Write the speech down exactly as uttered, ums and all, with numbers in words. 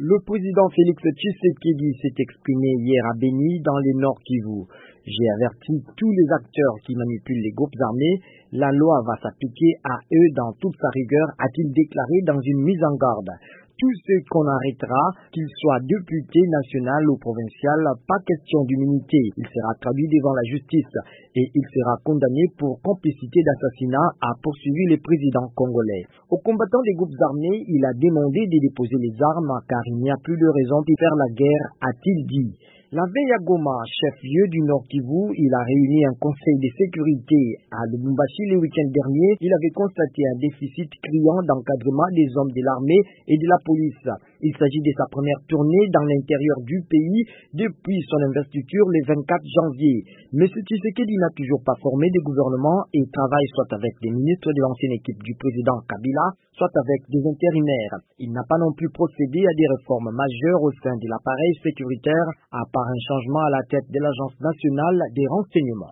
Le président Félix Tshisekedi s'est exprimé hier à Beni dans le Nord Kivu. J'ai averti tous les acteurs qui manipulent les groupes armés. La loi va s'appliquer à eux dans toute sa rigueur, a-t-il déclaré dans une mise en garde. Tous ceux qu'on arrêtera, qu'ils soient députés nationaux ou provinciaux, pas question d'immunité. Il sera traduit devant la justice et il sera condamné pour complicité d'assassinat, a poursuivi le président congolais. Aux combattants des groupes armés, il a demandé de déposer les armes car il n'y a plus de raison de faire la guerre, a-t-il dit. La veille à Goma, chef-lieu du Nord Kivu, il a réuni un conseil de sécurité à Lubumbashi le week-end dernier. Il avait constaté un déficit criant d'encadrement des hommes de l'armée et de la police. Il s'agit de sa première tournée dans l'intérieur du pays depuis son investiture le vingt-quatre janvier. M. Tshisekedi n'a toujours pas formé de gouvernement et travaille soit avec des ministres de l'ancienne équipe du président Kabila, soit avec des intérimaires. Il n'a pas non plus procédé à des réformes majeures au sein de l'appareil sécuritaire, à part un changement à la tête de l'Agence nationale des renseignements.